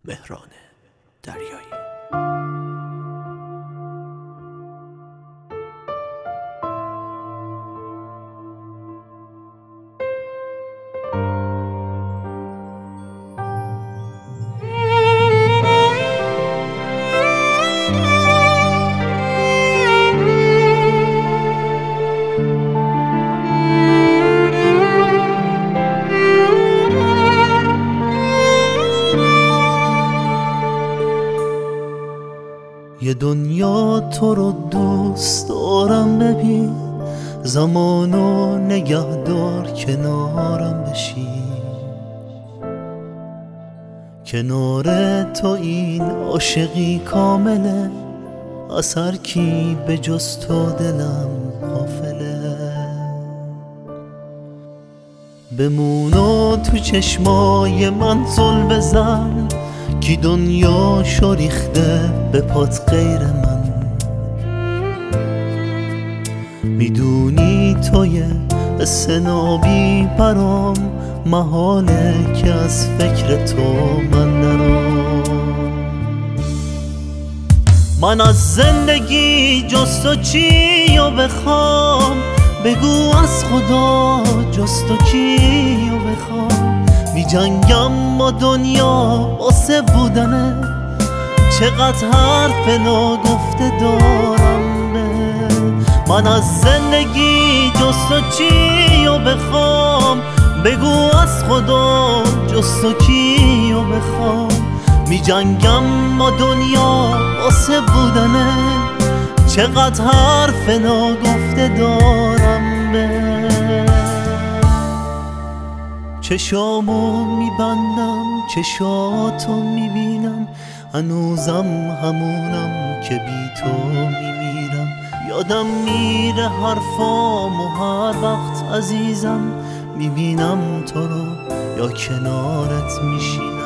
مهران دریایی. یه دنیا تو رو دوست دارم، ببین زمانو نگه دار کنارم بشی. کنار تو این عاشقی کامله، از هر کی به جز تو دلم غافله. بمونو تو چشمای من زل بزن، کی دنیا ریخته به پات غیر من. میدونی توی سنابی برام محاله که از فکر تو من نرام. من از زندگی جز تو چی و بخوام، بگو از خدا جز تو کی و بخوام. می جنگم با دنیا واسه بودنه، چقدر حرف ناگفته دارم به. من از زندگی جز تو چی و بخوام، بگو از خدا جز تو کی و بخوام. می جنگم با دنیا واسه بودنه، چقدر حرف ناگفته دارم به. چشامو میبندم چشاتو میبینم، هنوزم همونم که بی تو میمیرم. یادم میره حرفام و هر وقت عزیزم میبینم تو رو یا کنارت میشینم.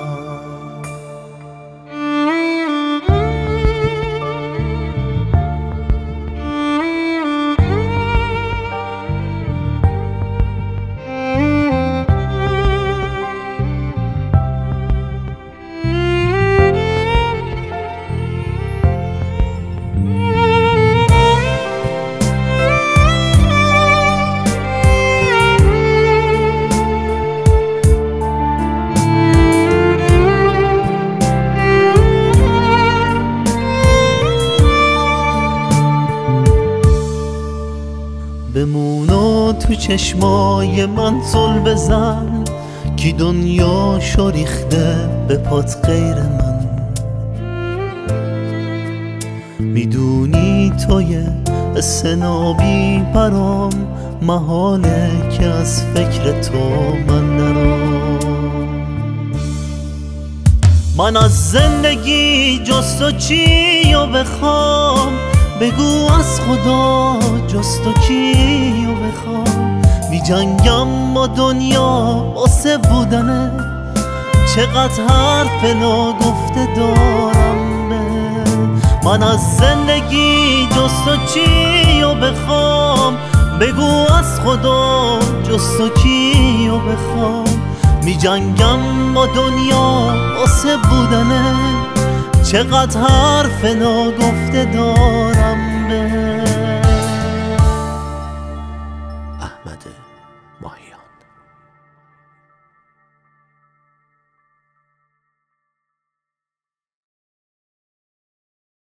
بمونو تو چشمای من زل بزن، کی دنیا ریخته به پات غیر من. میدونی توی سنابی برام محاله که از فکر تو من نرام. من از زندگی جز تو چی و بخوام، بگو از خدا جز تو کی و بخوام. می جنگم با دنیا واسه بودنه، چقدر حرف ناگفته دارم به. من از زندگی جز تو چی و بخوام، بگو از خدا جز تو کی و بخوام. می جنگم با دنیا واسه بودنه، چقدر حرف ناگفته دارم